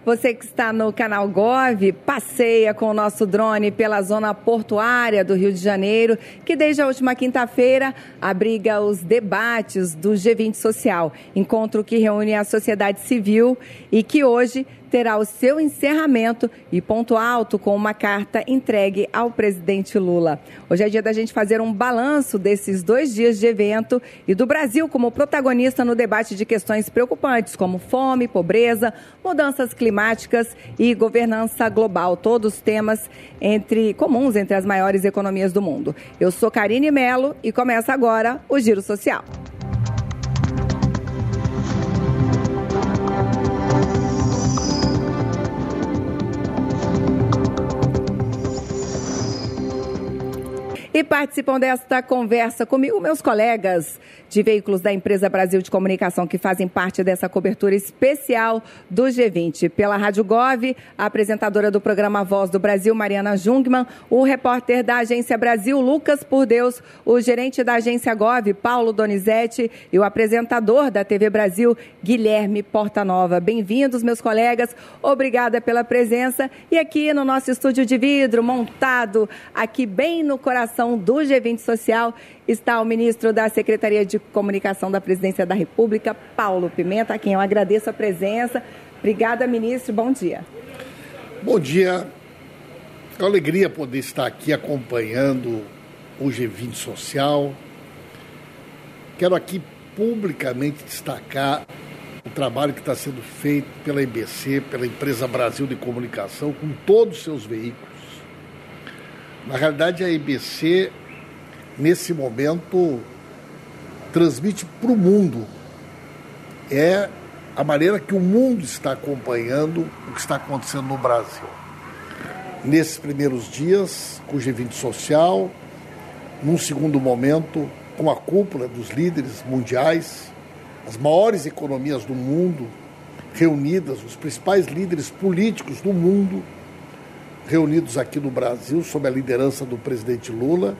Você que está no canal Gov, passeia com o nosso drone pela zona portuária do Rio de Janeiro, que desde a última quinta-feira abriga os debates do G20 Social, encontro que reúne a sociedade civil e que hoje terá o seu encerramento e ponto alto com uma carta entregue ao presidente Lula. Hoje é dia da gente fazer um balanço desses 2 dias de evento e do Brasil como protagonista no debate de questões preocupantes como fome, pobreza, mudanças climáticas e governança global, todos temas comuns entre as maiores economias do mundo. Eu sou Karine Mello e começa agora o Giro Social. E participam desta conversa comigo meus colegas de veículos da Empresa Brasil de Comunicação, que fazem parte dessa cobertura especial do G20. Pela Rádio Gov, a apresentadora do programa Voz do Brasil, Mariana Jungmann, o repórter da Agência Brasil, Lucas Por Deus, o gerente da Agência Gov, Paulo Donizete, e o apresentador da TV Brasil, Guilherme Portanova. Bem-vindos, meus colegas. Obrigada pela presença. E aqui no nosso estúdio de vidro, montado aqui bem no coração do G20 Social, está o ministro da Secretaria de Comunicação da Presidência da República, Paulo Pimenta, a quem eu agradeço a presença. Obrigada, ministro. Bom dia. Bom dia. É uma alegria poder estar aqui acompanhando o G20 Social. Quero aqui publicamente destacar o trabalho que está sendo feito pela EBC, pela Empresa Brasil de Comunicação, com todos os seus veículos. Na realidade, a EBC, nesse momento, transmite para o mundo. É a maneira que o mundo está acompanhando o que está acontecendo no Brasil. Nesses primeiros dias, com o G20 Social, num segundo momento, com a cúpula dos líderes mundiais, as maiores economias do mundo reunidas, os principais líderes políticos do mundo, reunidos aqui no Brasil, sob a liderança do presidente Lula,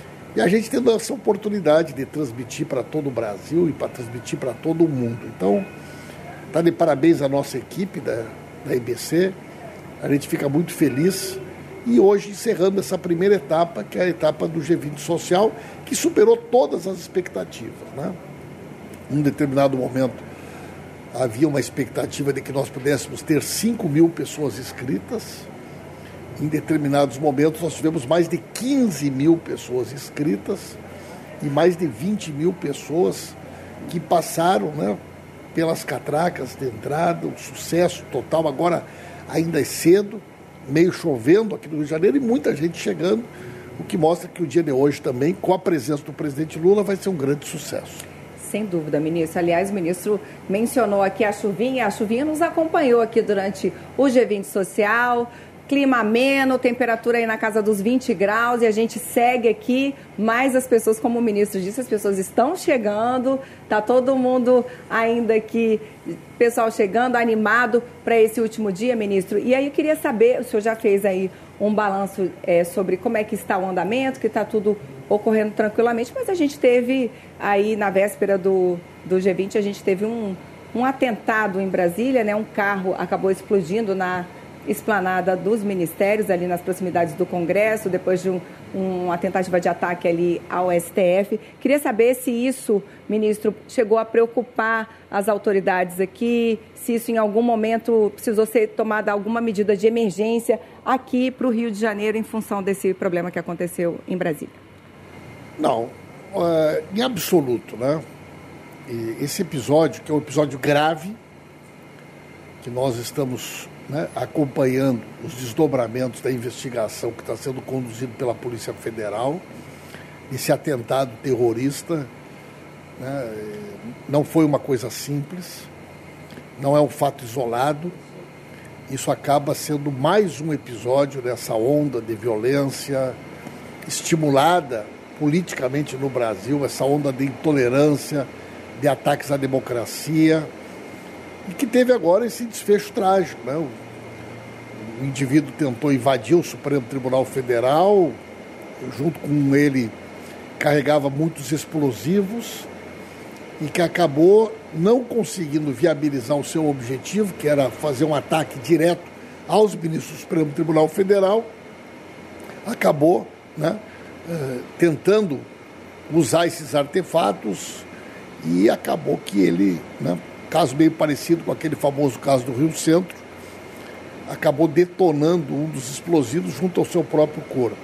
e a gente tendo essa oportunidade de transmitir para todo o Brasil e para transmitir para todo o mundo. Então, está de parabéns à nossa equipe da EBC, a gente fica muito feliz, e hoje encerrando essa primeira etapa, que é a etapa do G20 Social, que superou todas as expectativas, né? Em um determinado momento, havia uma expectativa de que nós pudéssemos ter 5 mil pessoas inscritas. Em determinados momentos, nós tivemos mais de 15 mil pessoas inscritas e mais de 20 mil pessoas que passaram, né, pelas catracas de entrada, um sucesso total. Agora ainda é cedo, meio chovendo aqui no Rio de Janeiro e muita gente chegando, o que mostra que o dia de hoje também, com a presença do presidente Lula, vai ser um grande sucesso. Sem dúvida, ministro. Aliás, o ministro mencionou aqui a chuvinha nos acompanhou aqui durante o G20 Social. Clima ameno, temperatura aí na casa dos 20 graus e a gente segue aqui, mas as pessoas, como o ministro disse, as pessoas estão chegando, está todo mundo ainda aqui, pessoal chegando, animado para esse último dia, ministro. E aí eu queria saber, o senhor já fez aí um balanço sobre como é que está o andamento, que está tudo ocorrendo tranquilamente, mas a gente teve aí na véspera do G20, a gente teve um atentado em Brasília, né? Um carro acabou explodindo na esplanada dos ministérios, ali nas proximidades do Congresso, depois de uma tentativa de ataque ali ao STF. Queria saber se isso, ministro, chegou a preocupar as autoridades aqui, se isso em algum momento precisou ser tomada alguma medida de emergência aqui para o Rio de Janeiro em função desse problema que aconteceu em Brasília. Não, em absoluto, né? E esse episódio, que é um episódio grave, que nós estamos, né, acompanhando os desdobramentos da investigação que está sendo conduzido pela Polícia Federal, esse atentado terrorista, né, não foi uma coisa simples, não é um fato isolado, isso acaba sendo mais um episódio dessa onda de violência estimulada politicamente no Brasil, essa onda de intolerância, de ataques à democracia, e que teve agora esse desfecho trágico, né? O indivíduo tentou invadir o Supremo Tribunal Federal, junto com ele carregava muitos explosivos, e que acabou não conseguindo viabilizar o seu objetivo, que era fazer um ataque direto aos ministros do Supremo Tribunal Federal, acabou, né, tentando usar esses artefatos e acabou que ele, né, caso meio parecido com aquele famoso caso do Rio Centro, acabou detonando um dos explosivos junto ao seu próprio corpo.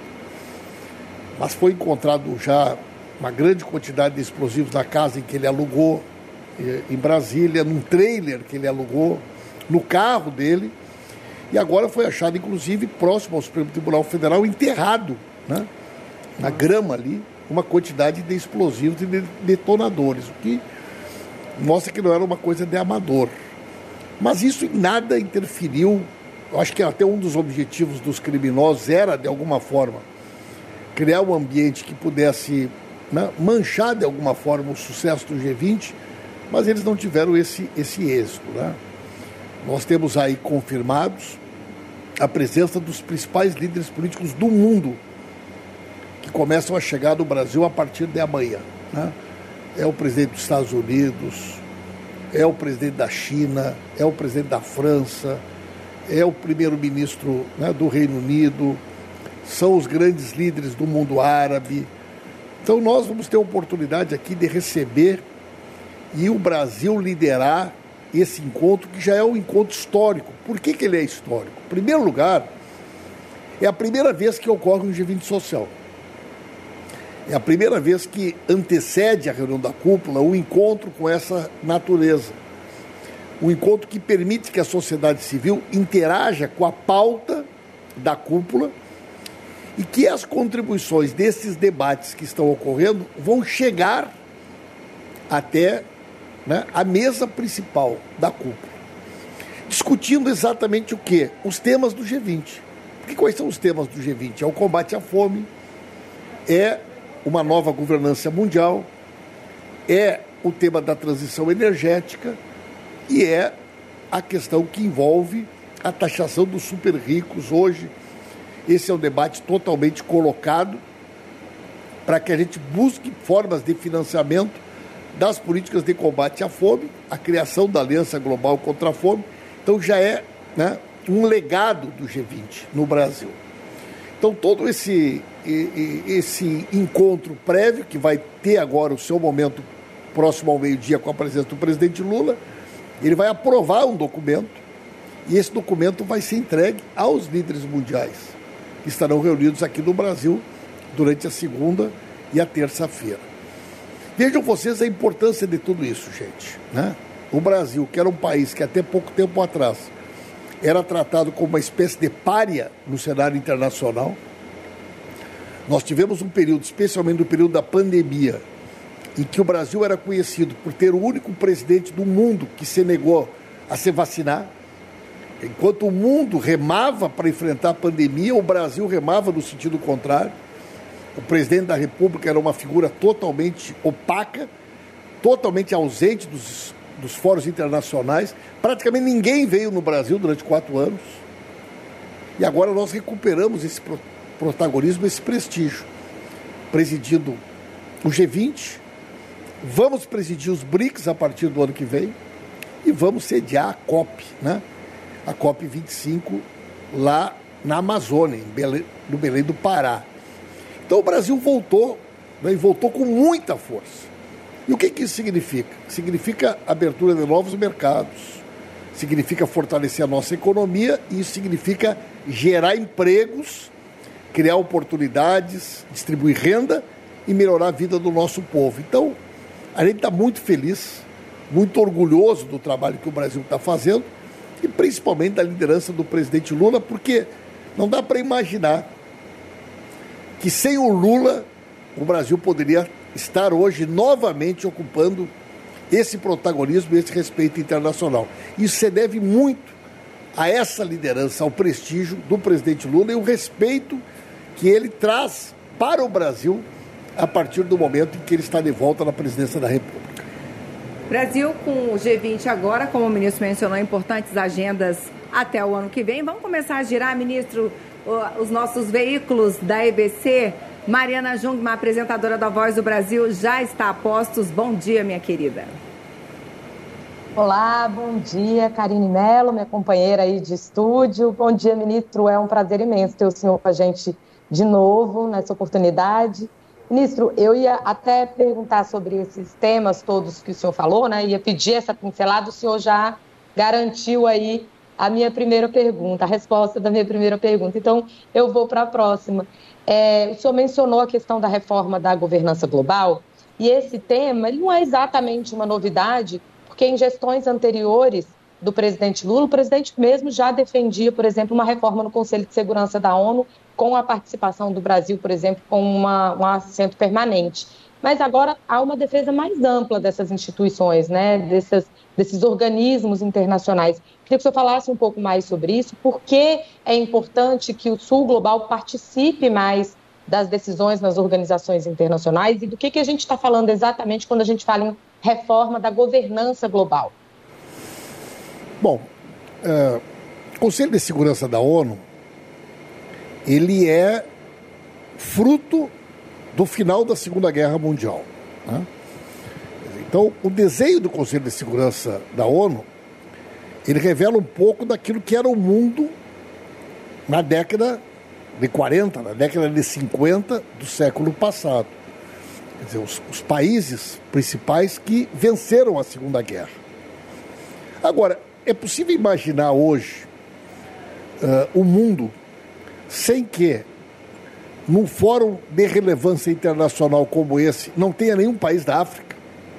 Mas foi encontrado já uma grande quantidade de explosivos na casa em que ele alugou, em Brasília, num trailer que ele alugou, no carro dele, e agora foi achado, inclusive, próximo ao Supremo Tribunal Federal, enterrado, né, na grama ali, uma quantidade de explosivos e de detonadores, o que mostra que não era uma coisa de amador. Mas isso em nada interferiu. Eu acho que até um dos objetivos dos criminosos era, de alguma forma, criar um ambiente que pudesse, né, manchar de alguma forma o sucesso do G20, mas eles não tiveram esse êxito, né? Nós temos aí confirmados a presença dos principais líderes políticos do mundo que começam a chegar no Brasil a partir de amanhã, né? É o presidente dos Estados Unidos, é o presidente da China, é o presidente da França, é o primeiro-ministro, né, do Reino Unido, são os grandes líderes do mundo árabe. Então nós vamos ter a oportunidade aqui de receber e o Brasil liderar esse encontro, que já é um encontro histórico. Por que ele é histórico? Em primeiro lugar, é a primeira vez que ocorre um G20 social. É a primeira vez que antecede a reunião da cúpula um encontro com essa natureza. Um encontro que permite que a sociedade civil interaja com a pauta da cúpula e que as contribuições desses debates que estão ocorrendo vão chegar até, né, a mesa principal da cúpula, discutindo exatamente o quê? Os temas do G20. Porque quais são os temas do G20? É o combate à fome, é uma nova governança mundial, é o tema da transição energética e é a questão que envolve a taxação dos super ricos. Hoje, esse é um debate totalmente colocado para que a gente busque formas de financiamento das políticas de combate à fome, a criação da Aliança Global contra a Fome. Então já é, né, um legado do G20 no Brasil. Então todo esse encontro prévio, que vai ter agora o seu momento próximo ao meio-dia com a presença do presidente Lula, ele vai aprovar um documento e esse documento vai ser entregue aos líderes mundiais, que estarão reunidos aqui no Brasil durante a segunda e a terça-feira. Vejam vocês a importância de tudo isso, gente, né? O Brasil, que era um país que até pouco tempo atrás era tratado como uma espécie de pária no cenário internacional. Nós tivemos um período, especialmente no período da pandemia, em que o Brasil era conhecido por ter o único presidente do mundo que se negou a se vacinar. Enquanto o mundo remava para enfrentar a pandemia, o Brasil remava no sentido contrário. O presidente da República era uma figura totalmente opaca, totalmente ausente dos fóruns internacionais. Praticamente ninguém veio no Brasil durante 4 anos. E agora nós recuperamos esse protagonismo, esse prestígio, presidindo o G20, vamos presidir os BRICS a partir do ano que vem e vamos sediar a COP, né? A COP 25 lá na Amazônia, no Belém do Pará. Então o Brasil voltou, né, e voltou com muita força. E o que isso significa? Significa abertura de novos mercados, significa fortalecer a nossa economia e isso significa gerar empregos, criar oportunidades, distribuir renda e melhorar a vida do nosso povo. Então, a gente está muito feliz, muito orgulhoso do trabalho que o Brasil está fazendo e principalmente da liderança do presidente Lula, porque não dá para imaginar que sem o Lula o Brasil poderia estar hoje novamente ocupando esse protagonismo e esse respeito internacional. Isso se deve muito a essa liderança, ao prestígio do presidente Lula e o respeito que ele traz para o Brasil a partir do momento em que ele está de volta na presidência da República. Brasil com o G20 agora, como o ministro mencionou, importantes agendas até o ano que vem. Vamos começar a girar, ministro, os nossos veículos da EBC Mariana Jungmann, apresentadora da Voz do Brasil, já está a postos. Bom dia, minha querida. Olá, bom dia, Karine Mello, minha companheira aí de estúdio. Bom dia, ministro. É um prazer imenso ter o senhor com a gente de novo nessa oportunidade. Ministro, eu ia até perguntar sobre esses temas todos que o senhor falou, né? Ia pedir essa pincelada, o senhor já garantiu aí a minha primeira pergunta, a resposta da minha primeira pergunta. Então, eu vou para a próxima. O senhor mencionou a questão da reforma da governança global, e esse tema ele não é exatamente uma novidade, porque em gestões anteriores do presidente Lula, o presidente mesmo já defendia, por exemplo, uma reforma no Conselho de Segurança da ONU, com a participação do Brasil, por exemplo, com um assento permanente. Mas agora há uma defesa mais ampla dessas instituições, né? desses organismos internacionais. Queria que o senhor falasse um pouco mais sobre isso, por que é importante que o Sul Global participe mais das decisões nas organizações internacionais e do que a gente está falando exatamente quando a gente fala em reforma da governança global. Bom, o Conselho de Segurança da ONU, ele é fruto do final da Segunda Guerra Mundial, né? Então, o desenho do Conselho de Segurança da ONU, ele revela um pouco daquilo que era o mundo na década de 40, na década de 50 do século passado. Quer dizer, os países principais que venceram a Segunda Guerra. Agora, é possível imaginar hoje o mundo sem que, num fórum de relevância internacional como esse, não tenha nenhum país da África,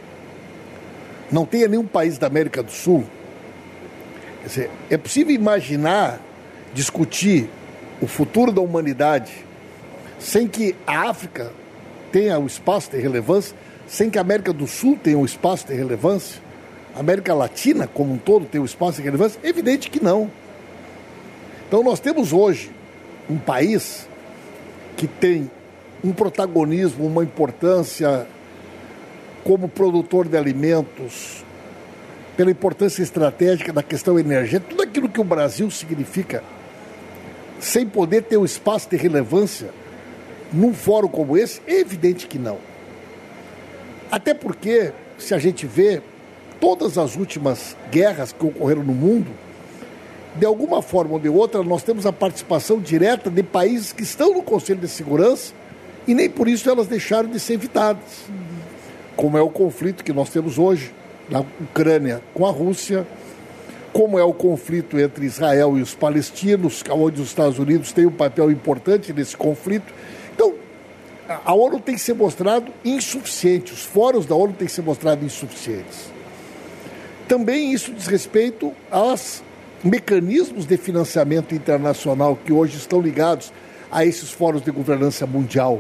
não tenha nenhum país da América do Sul? Quer dizer, é possível imaginar, discutir o futuro da humanidade sem que a África tenha o espaço de relevância, sem que a América do Sul tenha um espaço de relevância, a América Latina como um todo tenha um espaço de relevância? É evidente que não. Então nós temos hoje um país que tem um protagonismo, uma importância como produtor de alimentos, pela importância estratégica da questão energética, tudo aquilo que o Brasil significa, sem poder ter um espaço de relevância num fórum como esse? É evidente que não. Até porque, se a gente vê, todas as últimas guerras que ocorreram no mundo, de alguma forma ou de outra, nós temos a participação direta de países que estão no Conselho de Segurança e nem por isso elas deixaram de ser evitadas. Como é o conflito que nós temos hoje na Ucrânia com a Rússia, como é o conflito entre Israel e os palestinos, onde os Estados Unidos têm um papel importante nesse conflito. Então, a ONU tem que ser mostrado insuficiente, os fóruns da ONU têm que ser mostrados insuficientes. Também isso diz respeito aos mecanismos de financiamento internacional que hoje estão ligados a esses fóruns de governança mundial.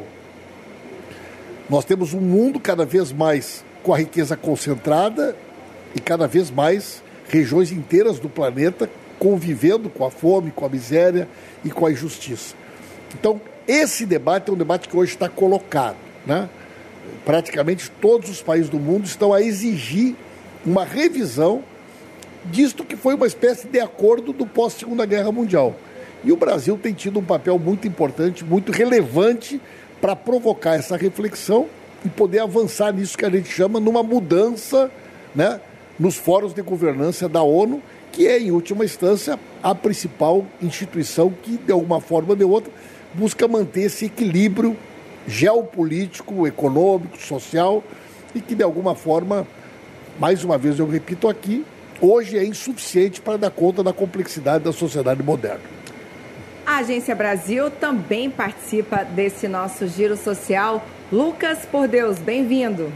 Nós temos um mundo cada vez mais com a riqueza concentrada e cada vez mais regiões inteiras do planeta convivendo com a fome, com a miséria e com a injustiça. Então, esse debate é um debate que hoje está colocado, né? Praticamente todos os países do mundo estão a exigir uma revisão disto que foi uma espécie de acordo do pós-Segunda Guerra Mundial. E o Brasil tem tido um papel muito importante, muito relevante para provocar essa reflexão e poder avançar nisso que a gente chama numa mudança, né, nos fóruns de governança da ONU, que é, em última instância, a principal instituição que, de alguma forma ou de outra, busca manter esse equilíbrio geopolítico, econômico, social e que, de alguma forma, mais uma vez eu repito aqui, hoje é insuficiente para dar conta da complexidade da sociedade moderna. A Agência Brasil também participa desse nosso giro social. Lucas Por Deus, bem-vindo.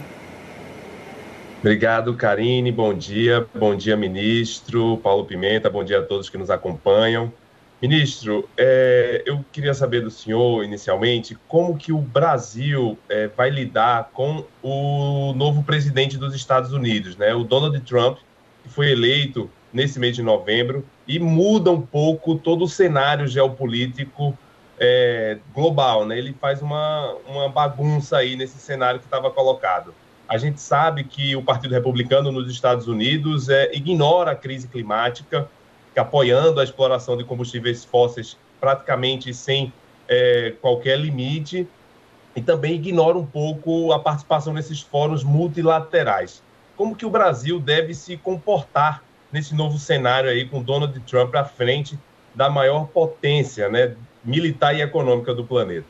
Obrigado, Karine. Bom dia, ministro Paulo Pimenta, bom dia a todos que nos acompanham. Ministro, eu queria saber do senhor, inicialmente, como que o Brasil vai lidar com o novo presidente dos Estados Unidos, né? O Donald Trump, que foi eleito nesse mês de novembro e muda um pouco todo o cenário geopolítico global, né? Ele faz uma bagunça aí nesse cenário que estava colocado. A gente sabe que o Partido Republicano nos Estados Unidos ignora a crise climática, fica apoiando a exploração de combustíveis fósseis praticamente sem qualquer limite. e também ignora um pouco a participação nesses fóruns multilaterais. Como que o Brasil deve se comportar nesse novo cenário aí, com Donald Trump à frente da maior potência, né, militar e econômica do planeta?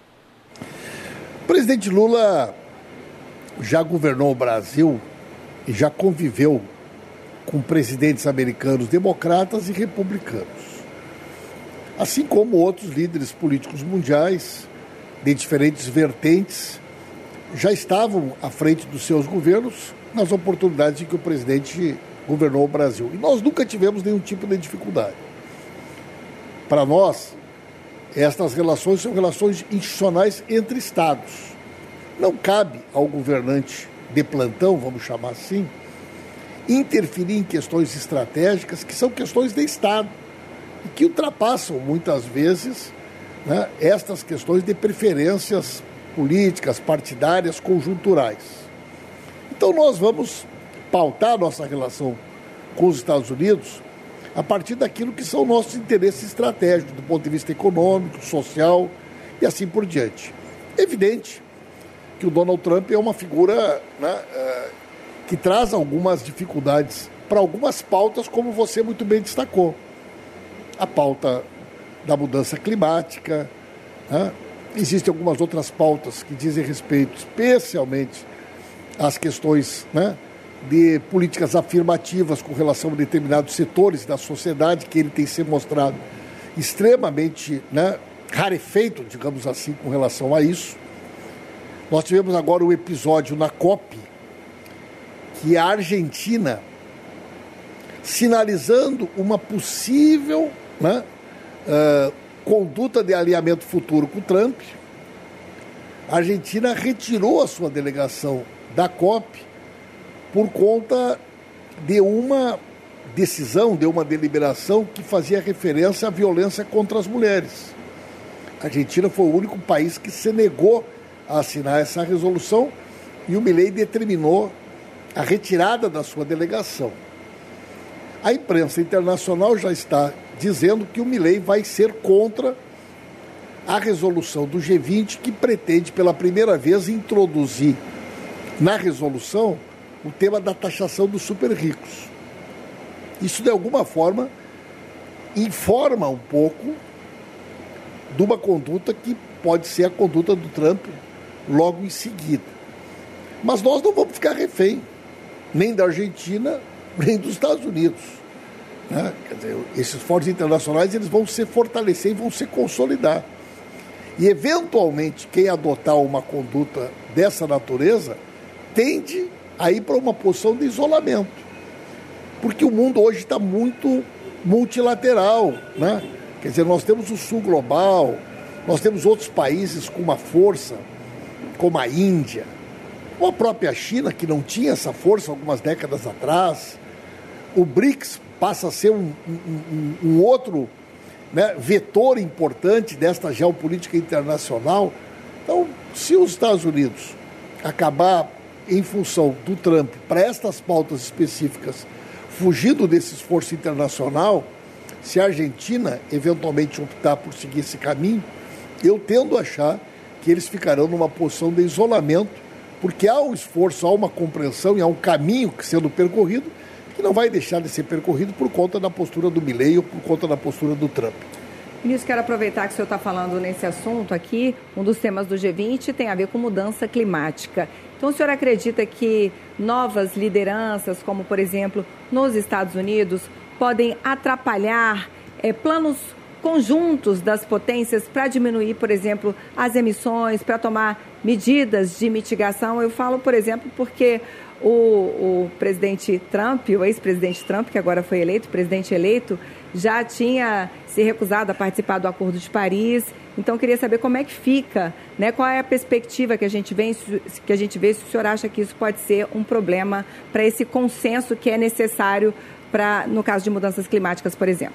O presidente Lula já governou o Brasil e já conviveu com presidentes americanos democratas e republicanos, assim como outros líderes políticos mundiais de diferentes vertentes já estavam à frente dos seus governos nas oportunidades em que o presidente governou o Brasil. E nós nunca tivemos nenhum tipo de dificuldade. Para nós, estas relações são relações institucionais entre Estados. Não cabe ao governante de plantão, vamos chamar assim, interferir em questões estratégicas que são questões de Estado e que ultrapassam muitas vezes, né, estas questões de preferências políticas, partidárias, conjunturais. Então nós vamos pautar nossa relação com os Estados Unidos a partir daquilo que são nossos interesses estratégicos, do ponto de vista econômico, social e assim por diante. É evidente que o Donald Trump é uma figura, né, que traz algumas dificuldades para algumas pautas, como você muito bem destacou. A pauta da mudança climática, né? Existem algumas outras pautas que dizem respeito especialmente às questões, né, de políticas afirmativas com relação a determinados setores da sociedade, que ele tem se mostrado extremamente, né, rarefeito, digamos assim, com relação a isso. Nós tivemos agora um episódio na COP, que a Argentina, sinalizando uma possível, né, conduta de alinhamento futuro com o Trump, a Argentina retirou a sua delegação da COP por conta de uma decisão, de uma deliberação que fazia referência à violência contra as mulheres. A Argentina foi o único país que se negou a assinar essa resolução e o Milei determinou a retirada da sua delegação. A imprensa internacional já está dizendo que o Milei vai ser contra a resolução do G20, que pretende pela primeira vez introduzir na resolução o tema da taxação dos super ricos. Isso de alguma forma informa um pouco de uma conduta que pode ser a conduta do Trump logo em seguida. Mas nós não vamos ficar refém nem da Argentina, nem dos Estados Unidos, né? Quer dizer, esses fóruns internacionais eles vão se fortalecer e vão se consolidar. E, eventualmente, quem adotar uma conduta dessa natureza tende a ir para uma posição de isolamento. Porque o mundo hoje está muito multilateral, né? Quer dizer, nós temos o sul global, nós temos outros países com uma força, como a Índia, ou a própria China, que não tinha essa força algumas décadas atrás. O BRICS passa a ser um outro, né, vetor importante desta geopolítica internacional. Então, se os Estados Unidos acabar, em função do Trump, para estas pautas específicas, fugindo desse esforço internacional, se a Argentina eventualmente optar por seguir esse caminho, eu tendo a achar que eles ficarão numa posição de isolamento, porque há um esforço, há uma compreensão e há um caminho sendo percorrido que não vai deixar de ser percorrido por conta da postura do Milei ou por conta da postura do Trump. Ministro, quero aproveitar que o senhor está falando nesse assunto aqui. Um dos temas do G20 tem a ver com mudança climática. Então, o senhor acredita que novas lideranças, como, por exemplo, nos Estados Unidos, podem atrapalhar planos conjuntos das potências para diminuir, por exemplo, as emissões, para tomar medidas de mitigação? Eu falo, por exemplo, porque o presidente Trump, o ex-presidente Trump, que agora foi eleito, presidente eleito, já tinha se recusado a participar do Acordo de Paris. Então, queria saber como é que fica, né? Qual é a perspectiva que a gente vê, se o senhor acha que isso pode ser um problema para esse consenso que é necessário para, no caso de mudanças climáticas, por exemplo.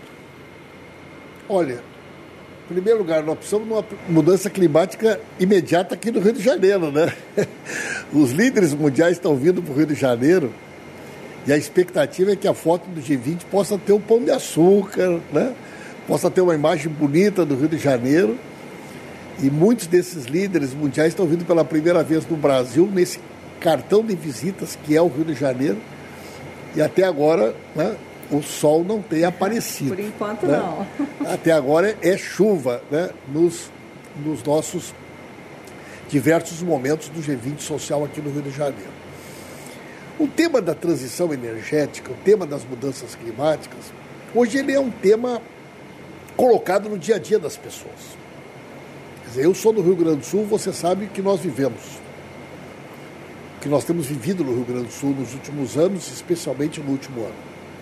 Olha, em primeiro lugar, nós precisamos de uma mudança climática imediata aqui no Rio de Janeiro, né? Os líderes mundiais estão vindo para o Rio de Janeiro e a expectativa é que a foto do G20 possa ter um pão de açúcar, né? Possa ter uma imagem bonita do Rio de Janeiro E muitos desses líderes mundiais estão vindo pela primeira vez no Brasil, nesse cartão de visitas que é o Rio de Janeiro. E até agora, né, o sol não tem aparecido. Por enquanto, né? não. Até agora é chuva, né, nos nossos diversos momentos do G20 social aqui no Rio de Janeiro. O tema da transição energética, o tema das mudanças climáticas, hoje ele é um tema colocado no dia a dia das pessoas. Quer dizer, eu sou do Rio Grande do Sul, você sabe que nós vivemos, que nós temos vivido no Rio Grande do Sul nos últimos anos, especialmente no último ano.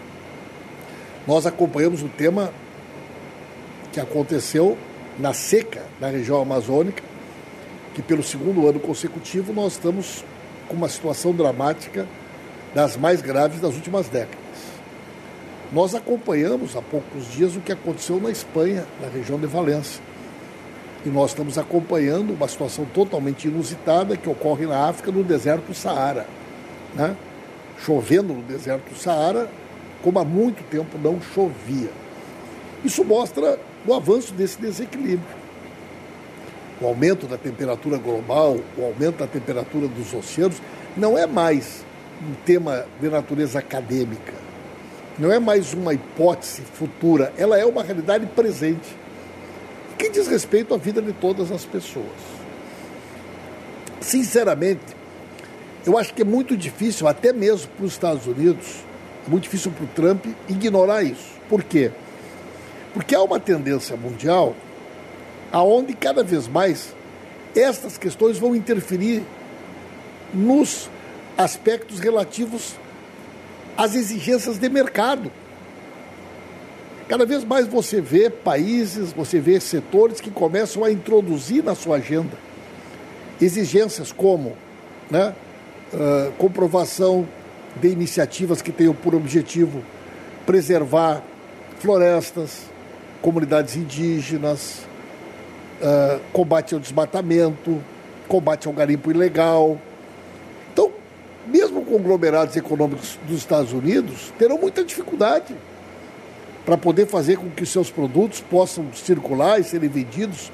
Nós acompanhamos o tema que aconteceu na seca na região amazônica, que pelo segundo ano consecutivo nós estamos com uma situação dramática das mais graves das últimas décadas. Nós acompanhamos há poucos dias o que aconteceu na Espanha, na região de Valência. E nós estamos acompanhando uma situação totalmente inusitada que ocorre na África, no deserto do Saara, né? Chovendo no deserto do Saara, como há muito tempo não chovia. Isso mostra o avanço desse desequilíbrio. O aumento da temperatura global, o aumento da temperatura dos oceanos, não é mais um tema de natureza acadêmica, não é mais uma hipótese futura, ela é uma realidade presente, que diz respeito à vida de todas as pessoas. Sinceramente, eu acho que é muito difícil, até mesmo para os Estados Unidos, é muito difícil para o Trump ignorar isso. Por quê? Porque há uma tendência mundial aonde cada vez mais estas questões vão interferir nos aspectos relativos às exigências de mercado. Cada vez mais você vê países, você vê setores que começam a introduzir na sua agenda exigências como, né, comprovação de iniciativas que tenham por objetivo preservar florestas, comunidades indígenas, combate ao desmatamento, combate ao garimpo ilegal. Então, mesmo conglomerados econômicos dos Estados Unidos terão muita dificuldade para poder fazer com que seus produtos possam circular e serem vendidos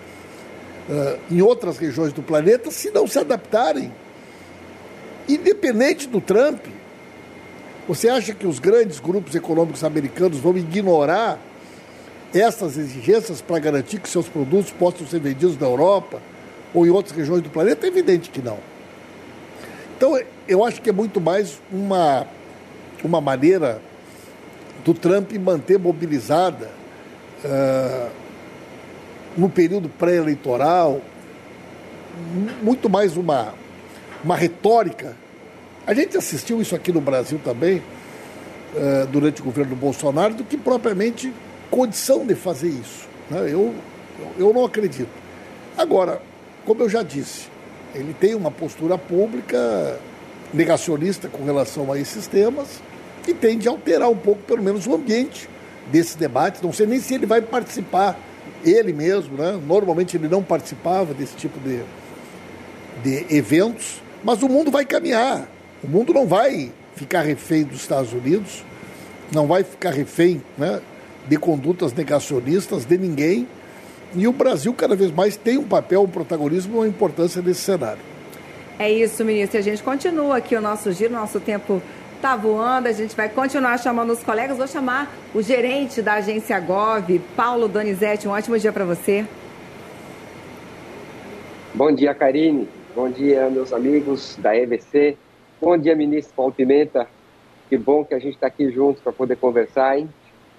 em outras regiões do planeta se não se adaptarem. Independente do Trump, você acha que os grandes grupos econômicos americanos vão ignorar essas exigências para garantir que seus produtos possam ser vendidos na Europa ou em outras regiões do planeta? É evidente que não. Então, eu acho que é muito mais uma maneira do Trump manter mobilizada no período pré-eleitoral, muito mais uma retórica. A gente assistiu isso aqui no Brasil também, durante o governo do Bolsonaro, do que propriamente condição de fazer isso, né? Eu não acredito. Agora, como eu já disse, ele tem uma postura pública negacionista com relação a esses temas e tende a alterar um pouco, pelo menos, o ambiente desses debates. Não sei nem se ele vai participar, ele mesmo, né? Normalmente ele não participava desse tipo de eventos, mas o mundo vai caminhar. O mundo não vai ficar refém dos Estados Unidos, não vai ficar refém, né, de condutas negacionistas de ninguém, e o Brasil cada vez mais tem um papel, um protagonismo, uma importância nesse cenário. É isso, ministro. A gente continua aqui o nosso giro, nosso tempo está voando, a gente vai continuar chamando os colegas. Vou chamar o gerente da agência Gov, Paulo Donizete. Um ótimo dia para você. Bom dia, Karine. Bom dia, meus amigos da EBC. Bom dia, ministro Paulo Pimenta. Que bom que a gente está aqui junto para poder conversar, hein?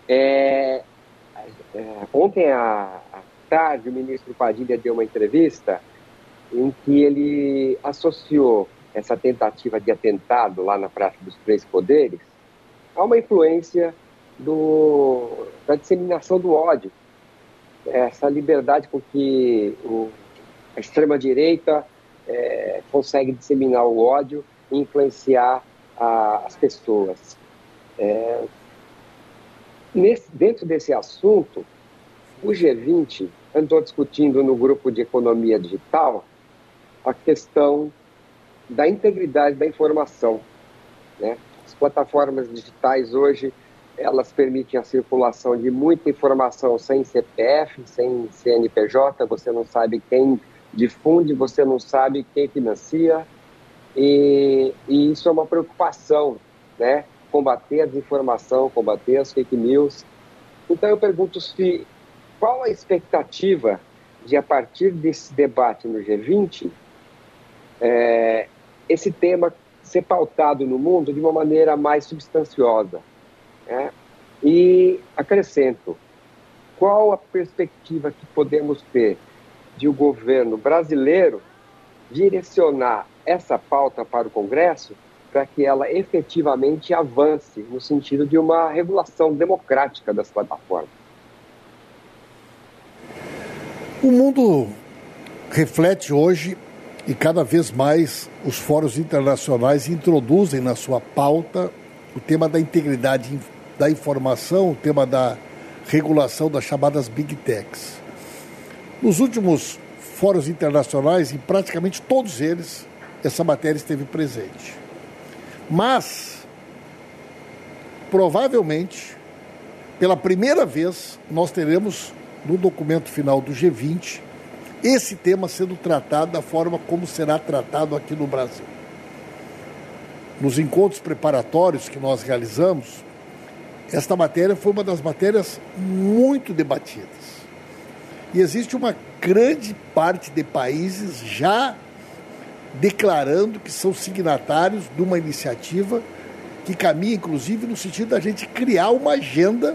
Ontem à tarde, o ministro Padilha deu uma entrevista em que ele associou essa tentativa de atentado lá na Praça dos Três Poderes a uma influência da disseminação do ódio. Essa liberdade com que a extrema-direita consegue disseminar o ódio e influenciar as pessoas. Dentro desse assunto, o G20 andou discutindo no grupo de economia digital a questão da integridade da informação, né? As plataformas digitais hoje elas permitem a circulação de muita informação sem CPF, sem CNPJ, você não sabe quem difunde, você não sabe quem financia, e isso é uma preocupação, né? Combater a desinformação, combater as fake news. Então eu pergunto qual a expectativa de, a partir desse debate no G20, esse tema ser pautado no mundo de uma maneira mais substanciosa, né? E acrescento, qual a perspectiva que podemos ter de o governo brasileiro direcionar essa pauta para o Congresso para que ela efetivamente avance no sentido de uma regulação democrática das plataformas? O mundo reflete hoje e cada vez mais os fóruns internacionais introduzem na sua pauta o tema da integridade da informação, o tema da regulação das chamadas Big Techs. Nos últimos fóruns internacionais, em praticamente todos eles, essa matéria esteve presente. Mas, provavelmente, pela primeira vez, nós teremos, no documento final do G20, esse tema sendo tratado da forma como será tratado aqui no Brasil. Nos encontros preparatórios que nós realizamos, esta matéria foi uma das matérias muito debatidas. E existe uma grande parte de países já declarando que são signatários de uma iniciativa que caminha, inclusive, no sentido da gente criar uma agenda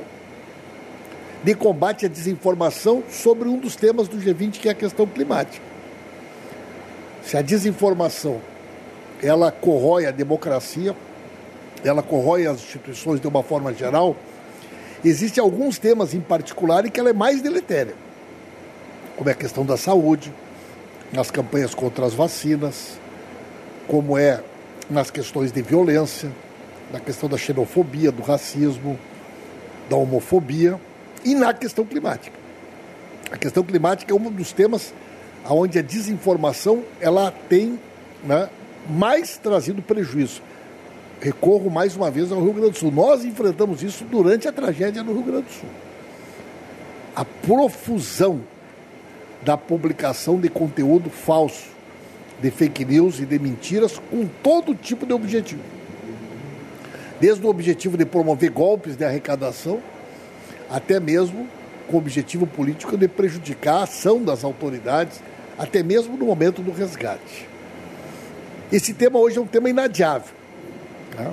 de combate à desinformação sobre um dos temas do G20, que é a questão climática. Se a desinformação, ela corrói a democracia, ela corrói as instituições de uma forma geral, existem alguns temas em particular em que ela é mais deletéria, como é a questão da saúde, nas campanhas contra as vacinas, como é nas questões de violência, na questão da xenofobia, do racismo, da homofobia e na questão climática. A questão climática é um dos temas onde a desinformação ela tem, né, mais trazido prejuízo. Recorro mais uma vez ao Rio Grande do Sul. Nós enfrentamos isso durante a tragédia no Rio Grande do Sul. A profusão da publicação de conteúdo falso, de fake news e de mentiras com todo tipo de objetivo. Desde o objetivo de promover golpes de arrecadação, até mesmo com o objetivo político de prejudicar a ação das autoridades, até mesmo no momento do resgate. Esse tema hoje é um tema inadiável, né?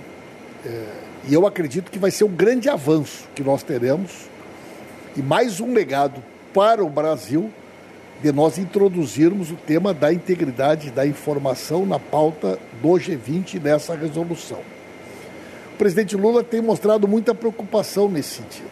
E eu acredito que vai ser um grande avanço que nós teremos e mais um legado para o Brasil de nós introduzirmos o tema da integridade da informação na pauta do G20 nessa resolução. O presidente Lula tem mostrado muita preocupação nesse sentido.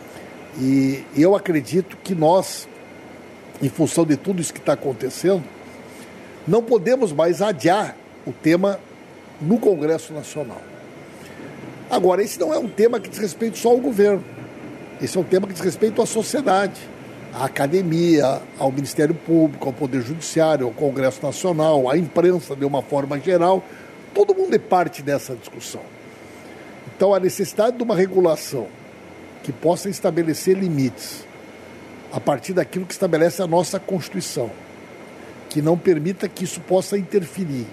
E eu acredito que nós, em função de tudo isso que está acontecendo, não podemos mais adiar o tema no Congresso Nacional. Agora, esse não é um tema que diz respeito só ao governo. Esse é um tema que diz respeito à sociedade, à academia, ao Ministério Público, ao Poder Judiciário, ao Congresso Nacional, à imprensa de uma forma geral. Todo mundo é parte dessa discussão. Então, a necessidade de uma regulação que possa estabelecer limites a partir daquilo que estabelece a nossa Constituição, que não permita que isso possa interferir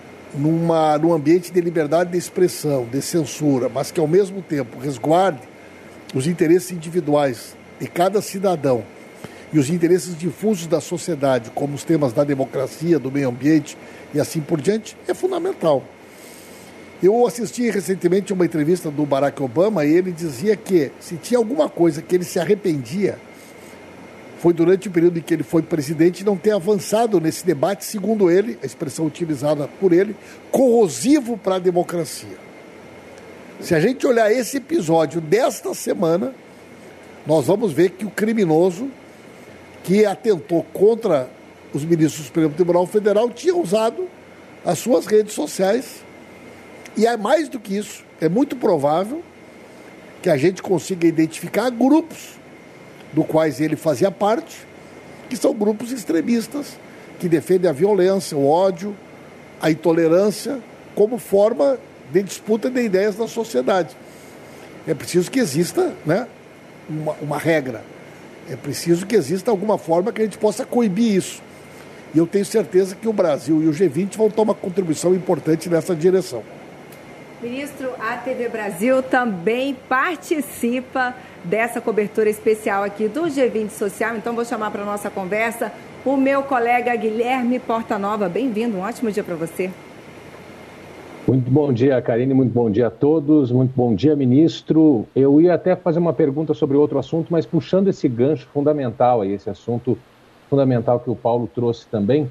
num ambiente de liberdade de expressão, de censura, mas que ao mesmo tempo resguarde os interesses individuais de cada cidadão e os interesses difusos da sociedade, como os temas da democracia, do meio ambiente e assim por diante, é fundamental. Eu assisti recentemente uma entrevista do Barack Obama e ele dizia que se tinha alguma coisa que ele se arrependia, foi durante o período em que ele foi presidente não ter avançado nesse debate, segundo ele, a expressão utilizada por ele, corrosivo para a democracia. Se a gente olhar esse episódio desta semana, nós vamos ver que o criminoso que atentou contra os ministros do Supremo Tribunal Federal tinha usado as suas redes sociais. E é mais do que isso, é muito provável que a gente consiga identificar grupos do quais ele fazia parte, que são grupos extremistas, que defendem a violência, o ódio, a intolerância, como forma de disputa de ideias na sociedade. é preciso que exista, né, uma regra. É preciso que exista alguma forma que a gente possa coibir isso. E eu tenho certeza que o Brasil e o G20 vão tomar uma contribuição importante nessa direção. Ministro, a TV Brasil também participa dessa cobertura especial aqui do G20 Social. Então, vou chamar para a nossa conversa o meu colega Guilherme Portanova. Bem-vindo, um ótimo dia para você. Muito bom dia, Karine, muito bom dia a todos, muito bom dia, ministro. Eu ia até fazer uma pergunta sobre outro assunto, mas puxando esse gancho fundamental, aí, esse assunto fundamental que o Paulo trouxe também,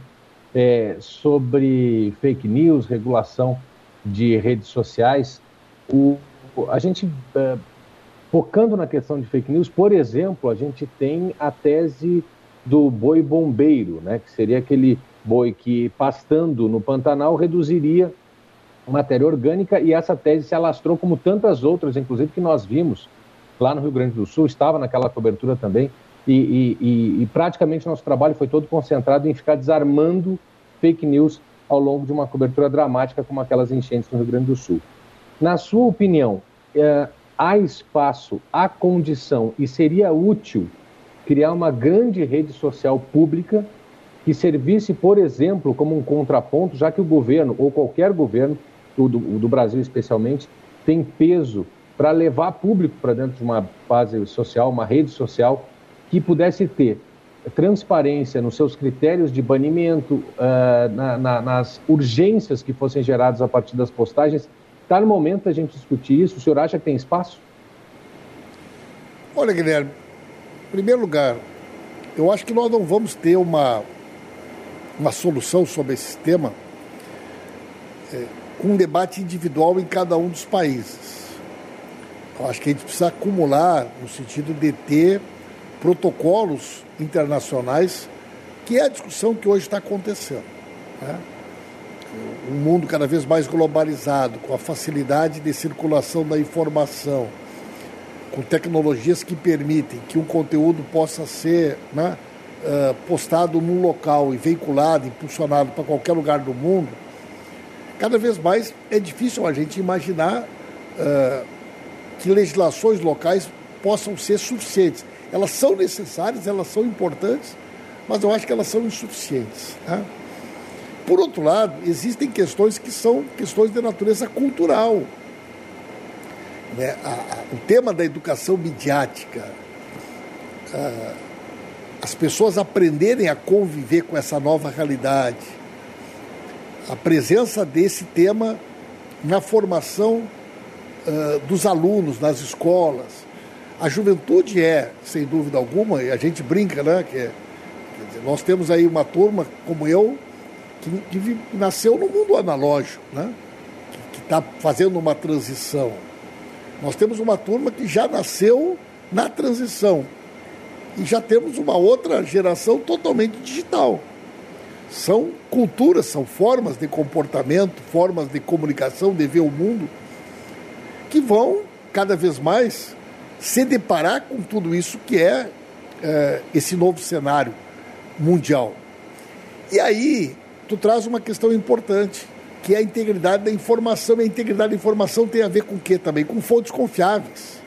sobre fake news, regulação de redes sociais. A gente, focando na questão de fake news, por exemplo, a gente tem a tese do boi bombeiro, né, que seria aquele boi que, pastando no Pantanal, reduziria matéria orgânica, e essa tese se alastrou como tantas outras, inclusive, que nós vimos lá no Rio Grande do Sul, estava naquela cobertura também, e praticamente nosso trabalho foi todo concentrado em ficar desarmando fake news ao longo de uma cobertura dramática como aquelas enchentes no Rio Grande do Sul. Na sua opinião, há espaço, há condição e seria útil criar uma grande rede social pública que servisse, por exemplo, como um contraponto, já que o governo, ou qualquer governo, o do Brasil especialmente, tem peso para levar público para dentro de uma base social, uma rede social, que pudesse ter transparência nos seus critérios de banimento, nas urgências que fossem geradas a partir das postagens. Está no momento da gente discutir isso? O senhor acha que tem espaço? Olha, Guilherme, em primeiro lugar, eu acho que nós não vamos ter uma solução sobre esse tema com um debate individual em cada um dos países. Eu acho que a gente precisa acumular no sentido de ter protocolos internacionais, que é a discussão que hoje está acontecendo, né? Um mundo cada vez mais globalizado, com a facilidade de circulação da informação, com tecnologias que permitem que um conteúdo possa ser, né, postado num local e veiculado, impulsionado para qualquer lugar do mundo. Cada vez mais é difícil a gente imaginar que legislações locais possam ser suficientes. Elas são necessárias, elas são importantes, mas eu acho que elas são insuficientes, né? Por outro lado, existem questões que são questões de natureza cultural, né? O tema da educação midiática, as pessoas aprenderem a conviver com essa nova realidade, a presença desse tema na formação dos alunos, nas escolas. A juventude sem dúvida alguma, e a gente brinca, né? Quer dizer, nós temos aí uma turma como eu, que nasceu no mundo analógico, né? Que está fazendo uma transição. Nós temos uma turma que já nasceu na transição. E já temos uma outra geração totalmente digital. São culturas, são formas de comportamento, formas de comunicação, de ver o mundo, que vão cada vez mais se deparar com tudo isso que é esse novo cenário mundial. E aí, tu traz uma questão importante, que é a integridade da informação. E a integridade da informação tem a ver com o quê também? Com fontes confiáveis.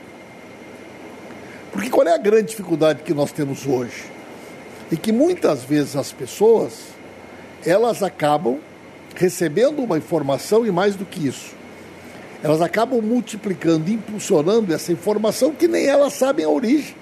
Porque qual é a grande dificuldade que nós temos hoje? É que muitas vezes as pessoas, elas acabam recebendo uma informação, e mais do que isso, elas acabam multiplicando, impulsionando essa informação que nem elas sabem a origem.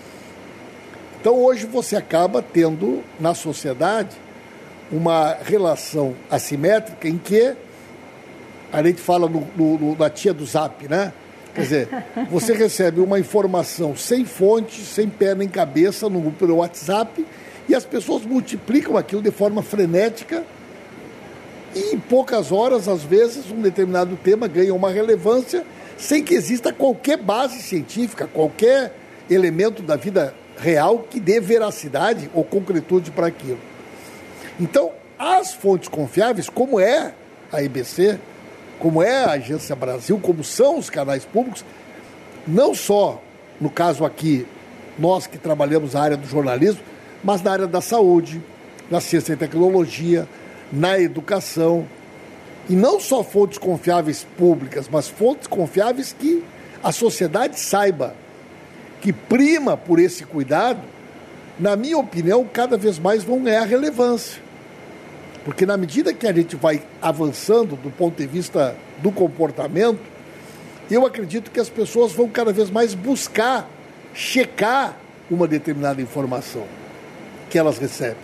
Então hoje você acaba tendo na sociedade uma relação assimétrica em que a gente fala na tia do Zap, né? Quer dizer, você recebe uma informação sem fonte, sem pé nem cabeça pelo WhatsApp, e as pessoas multiplicam aquilo de forma frenética, e em poucas horas, às vezes, um determinado tema ganha uma relevância sem que exista qualquer base científica, qualquer elemento da vida real que dê veracidade ou concretude para aquilo. Então, as fontes confiáveis, como é a IBC, como é a Agência Brasil, como são os canais públicos, não só, no caso aqui, nós que trabalhamos na área do jornalismo, mas na área da saúde, na ciência e tecnologia, na educação, e não só fontes confiáveis públicas, mas fontes confiáveis que a sociedade saiba que prima por esse cuidado, na minha opinião, cada vez mais vão ganhar relevância. Porque na medida que a gente vai avançando do ponto de vista do comportamento, eu acredito que as pessoas vão cada vez mais buscar, checar uma determinada informação que elas recebem.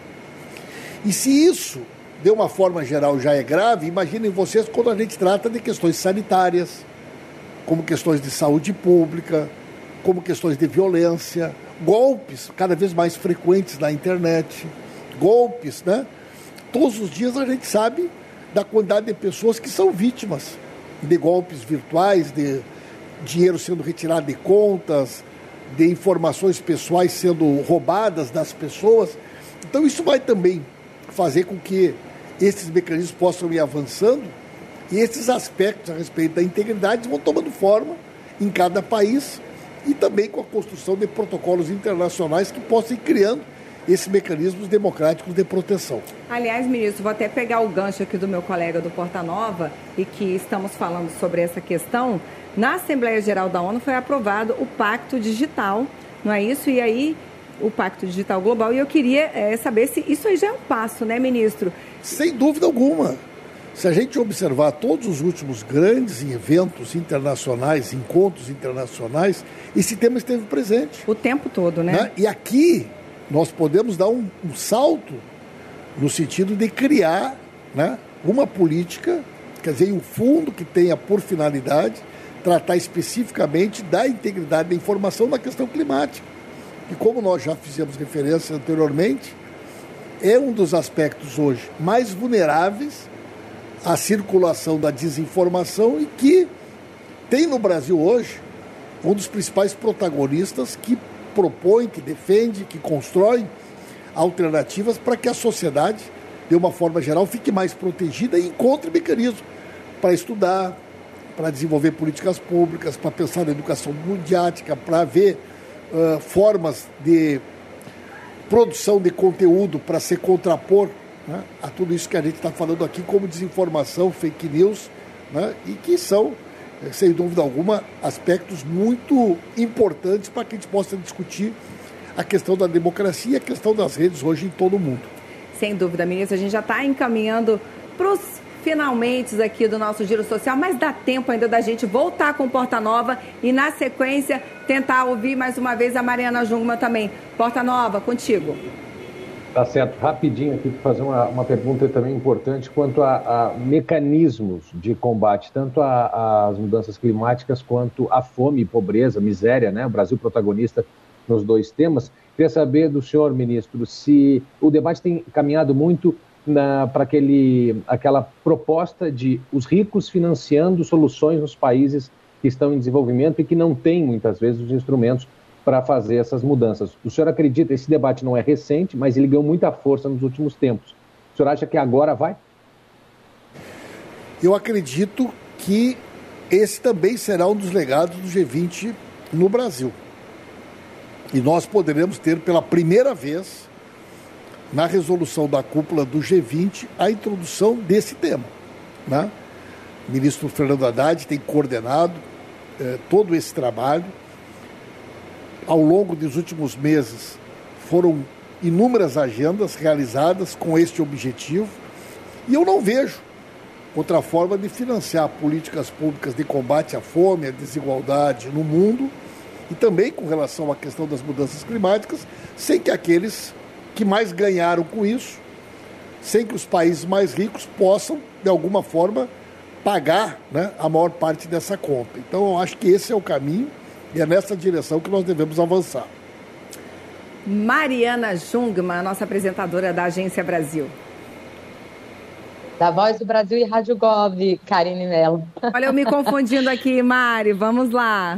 E se isso, de uma forma geral, já é grave, imaginem vocês quando a gente trata de questões sanitárias, como questões de saúde pública, como questões de violência, golpes cada vez mais frequentes na internet, golpes, né? Todos os dias a gente sabe da quantidade de pessoas que são vítimas de golpes virtuais, de dinheiro sendo retirado de contas, de informações pessoais sendo roubadas das pessoas. Então isso vai também fazer com que esses mecanismos possam ir avançando e esses aspectos a respeito da integridade vão tomando forma em cada país e também com a construção de protocolos internacionais que possam ir criando esses mecanismos democráticos de proteção. Aliás, ministro, vou até pegar o gancho aqui do meu colega do Porta Nova e que estamos falando sobre essa questão. Na Assembleia Geral da ONU foi aprovado o Pacto Digital, não é isso? E aí, o Pacto Digital Global, e eu queria saber se isso aí já é um passo, né, ministro? Sem dúvida alguma. Se a gente observar todos os últimos grandes eventos internacionais, encontros internacionais, esse tema esteve presente. O tempo todo, né? E aqui nós podemos dar um salto no sentido de criar, né, uma política, quer dizer, um fundo que tenha por finalidade tratar especificamente da integridade da informação na questão climática. E como nós já fizemos referência anteriormente, é um dos aspectos hoje mais vulneráveis à circulação da desinformação e que tem no Brasil hoje um dos principais protagonistas que propõe, que defende, que constrói alternativas para que a sociedade, de uma forma geral, fique mais protegida e encontre mecanismos para estudar, para desenvolver políticas públicas, para pensar na educação midiática, para ver formas de produção de conteúdo para se contrapor, né, a tudo isso que a gente está falando aqui como desinformação, fake news, né, e que são, sem dúvida alguma, aspectos muito importantes para que a gente possa discutir a questão da democracia e a questão das redes hoje em todo o mundo. Sem dúvida, ministro, a gente já está encaminhando para os finalmente aqui do nosso Giro Social, mas dá tempo ainda da gente voltar com Porta Nova e, na sequência, tentar ouvir mais uma vez a Mariana Jungmann também. Porta Nova, contigo. Tá certo. Rapidinho aqui para fazer uma pergunta também importante quanto a mecanismos de combate, tanto às mudanças climáticas quanto à fome, pobreza, miséria, né? O Brasil protagonista nos dois temas. Queria saber do senhor, ministro, se o debate tem caminhado muito para aquela proposta de os ricos financiando soluções nos países que estão em desenvolvimento e que não têm, muitas vezes, os instrumentos para fazer essas mudanças. O senhor acredita, esse debate não é recente, mas ele ganhou muita força nos últimos tempos. O senhor acha que agora vai? Eu acredito que esse também será um dos legados do G20 no Brasil. E nós poderemos ter pela primeira vez na resolução da cúpula do G20, a introdução desse tema, né? O ministro Fernando Haddad tem coordenado todo esse trabalho. Ao longo dos últimos meses, foram inúmeras agendas realizadas com este objetivo, e eu não vejo outra forma de financiar políticas públicas de combate à fome, à desigualdade no mundo, e também com relação à questão das mudanças climáticas, sem que aqueles que mais ganharam com isso, sem que os países mais ricos possam, de alguma forma, pagar, né, a maior parte dessa conta. Então, eu acho que esse é o caminho e é nessa direção que nós devemos avançar. Mariana Jungmann, nossa apresentadora da Agência Brasil. Da Voz do Brasil e Rádio Gov, Karine Mello. Olha, eu me confundindo aqui, Mari, vamos lá.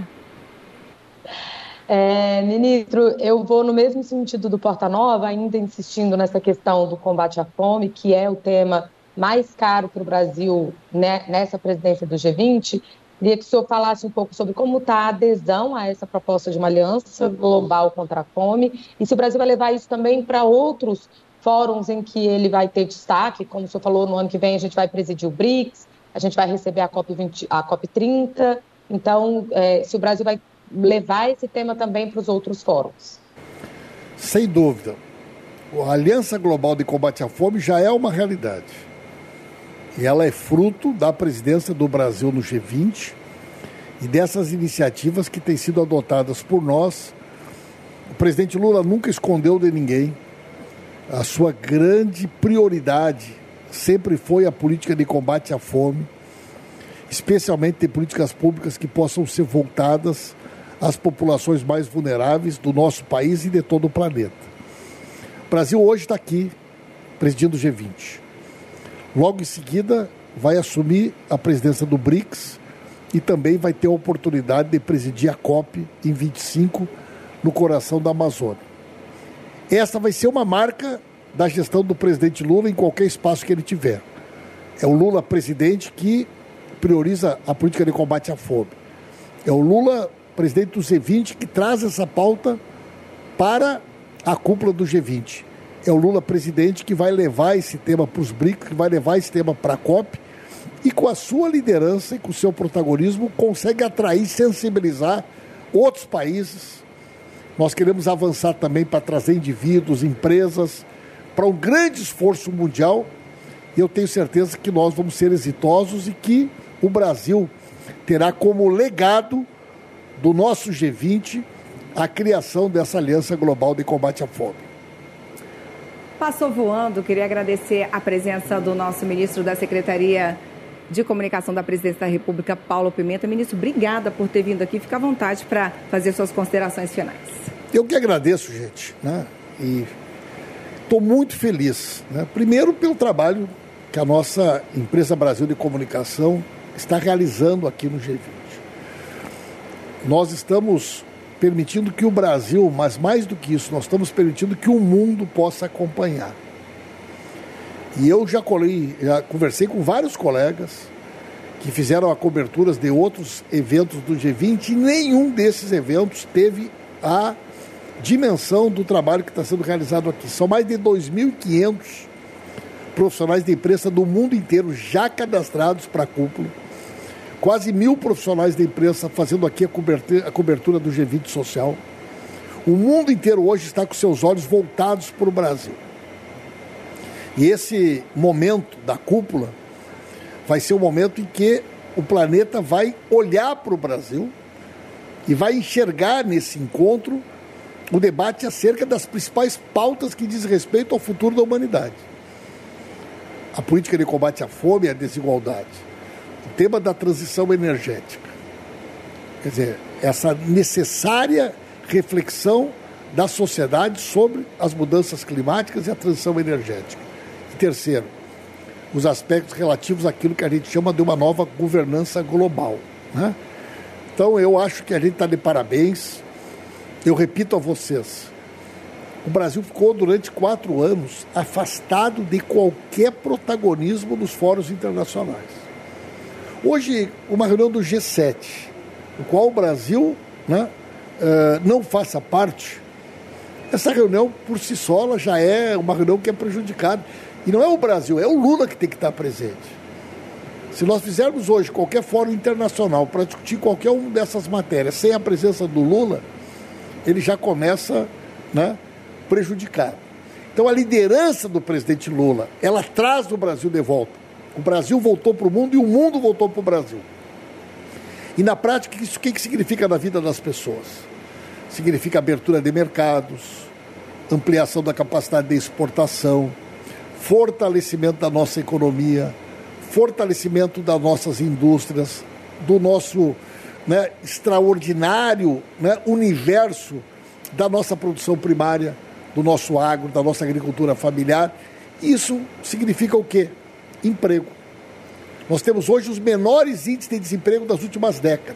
Ministro, eu vou no mesmo sentido do Porta Nova, ainda insistindo nessa questão do combate à fome, que é o tema mais caro para o Brasil, né, nessa presidência do G20. Queria que o senhor falasse um pouco sobre como está a adesão a essa proposta de uma aliança global contra a fome e se o Brasil vai levar isso também para outros fóruns em que ele vai ter destaque. Como o senhor falou, no ano que vem a gente vai presidir o BRICS, a gente vai receber a COP30, Então, se o Brasil vai levar esse tema também para os outros fóruns. Sem dúvida. A Aliança Global de Combate à Fome já é uma realidade. E ela é fruto da presidência do Brasil no G20 e dessas iniciativas que têm sido adotadas por nós. O presidente Lula nunca escondeu de ninguém. A sua grande prioridade sempre foi a política de combate à fome, especialmente de políticas públicas que possam ser voltadas às populações mais vulneráveis do nosso país e de todo o planeta. O Brasil hoje está aqui, presidindo o G20. Logo em seguida, vai assumir a presidência do BRICS e também vai ter a oportunidade de presidir a COP em 25, no coração da Amazônia. Essa vai ser uma marca da gestão do presidente Lula em qualquer espaço que ele tiver. É o Lula presidente que prioriza a política de combate à fome. É o Lula presidente do G20 que traz essa pauta para a cúpula do G20. É o Lula presidente que vai levar esse tema para os BRICS, que vai levar esse tema para a COP e com a sua liderança e com o seu protagonismo consegue atrair, sensibilizar outros países. Nós queremos avançar também para trazer indivíduos, empresas, para um grande esforço mundial e eu tenho certeza que nós vamos ser exitosos e que o Brasil terá como legado do nosso G20 a criação dessa Aliança Global de Combate à Fome. Passou voando, queria agradecer a presença do nosso ministro da Secretaria de Comunicação da Presidência da República, Paulo Pimenta. Ministro, obrigada por ter vindo aqui. Fica à vontade para fazer suas considerações finais. Eu que agradeço, gente, né? E estou muito feliz, né? Primeiro pelo trabalho que a nossa empresa Brasil de Comunicação está realizando aqui no G20. Nós estamos permitindo que o Brasil, mas mais do que isso, nós estamos permitindo que o mundo possa acompanhar. E eu já conversei com vários colegas que fizeram coberturas de outros eventos do G20 e nenhum desses eventos teve a dimensão do trabalho que está sendo realizado aqui. São mais de 2.500 profissionais de imprensa do mundo inteiro já cadastrados para a cúpula. Quase 1.000 profissionais de imprensa fazendo aqui a cobertura do G20 social. O mundo inteiro hoje está com seus olhos voltados para o Brasil. E esse momento da cúpula vai ser um momento em que o planeta vai olhar para o Brasil e vai enxergar nesse encontro o debate acerca das principais pautas que diz respeito ao futuro da humanidade. A política de combate à fome e à desigualdade. O tema da transição energética. Quer dizer, essa necessária reflexão da sociedade sobre as mudanças climáticas e a transição energética. E terceiro, os aspectos relativos àquilo que a gente chama de uma nova governança global, né? Então, eu acho que a gente está de parabéns. Eu repito a vocês, o Brasil ficou durante 4 anos afastado de qualquer protagonismo nos fóruns internacionais. Hoje, uma reunião do G7, no qual o Brasil, né, não faça parte, essa reunião por si só ela já é uma reunião que é prejudicada. E não é o Brasil, é o Lula que tem que estar presente. Se nós fizermos hoje qualquer fórum internacional para discutir qualquer uma dessas matérias sem a presença do Lula, ele já começa, né, prejudicado. Então a liderança do presidente Lula, ela traz o Brasil de volta. O Brasil voltou para o mundo e o mundo voltou para o Brasil. E na prática, isso o que significa na vida das pessoas? Significa abertura de mercados, ampliação da capacidade de exportação, fortalecimento da nossa economia, fortalecimento das nossas indústrias, do nosso, né, extraordinário, né, universo da nossa produção primária, do nosso agro, da nossa agricultura familiar. Isso significa o quê? Emprego. Nós temos hoje os menores índices de desemprego das últimas décadas.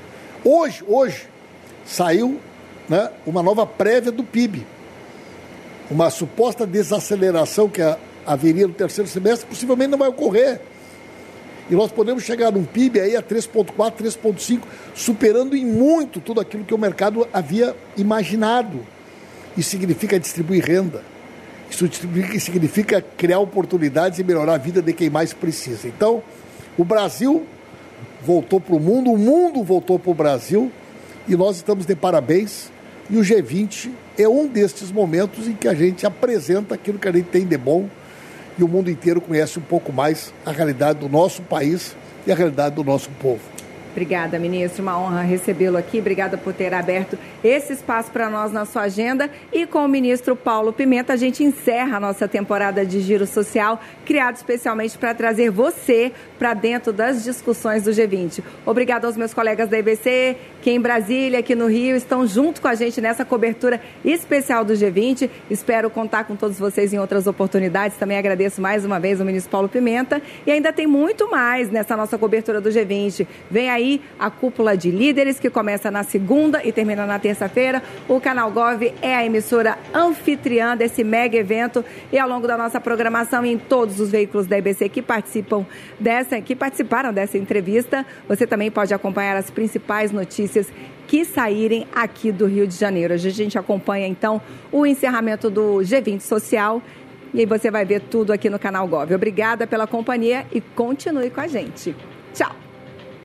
Hoje saiu, né, uma nova prévia do PIB. Uma suposta desaceleração que haveria no terceiro semestre possivelmente não vai ocorrer. E nós podemos chegar num PIB aí a 3,4, 3,5, superando em muito tudo aquilo que o mercado havia imaginado. Isso significa distribuir renda. Isso significa criar oportunidades e melhorar a vida de quem mais precisa. Então, o Brasil voltou para o mundo voltou para o Brasil, e nós estamos de parabéns. E o G20 é um destes momentos em que a gente apresenta aquilo que a gente tem de bom, e o mundo inteiro conhece um pouco mais a realidade do nosso país e a realidade do nosso povo. Obrigada, ministro. Uma honra recebê-lo aqui. Obrigada por ter aberto esse espaço para nós na sua agenda. E com o ministro Paulo Pimenta, a gente encerra a nossa temporada de Giro Social, criado especialmente para trazer você para dentro das discussões do G20. Obrigada aos meus colegas da IBC, que em Brasília, aqui no Rio, estão junto com a gente nessa cobertura especial do G20. Espero contar com todos vocês em outras oportunidades. Também agradeço mais uma vez ao ministro Paulo Pimenta. E ainda tem muito mais nessa nossa cobertura do G20. Vem aí a cúpula de líderes, que começa na segunda e termina na terça-feira. O Canal Gov é a emissora anfitriã desse mega evento, e ao longo da nossa programação e em todos os veículos da IBC que participaram dessa entrevista, você também pode acompanhar as principais notícias que saírem aqui do Rio de Janeiro. Hoje a gente acompanha, então, o encerramento do G20 Social, e aí você vai ver tudo aqui no Canal Gov. Obrigada pela companhia e continue com a gente. Tchau!